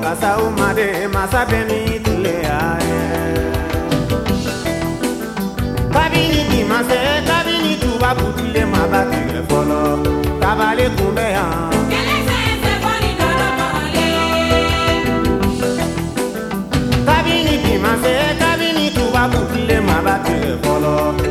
wasa umade masa beni tile aye. Kabini di mase kabini tuba kutile mabati refolo kabale kumbe ha. Kabini di mase kabini tuba kutile mabati refolo.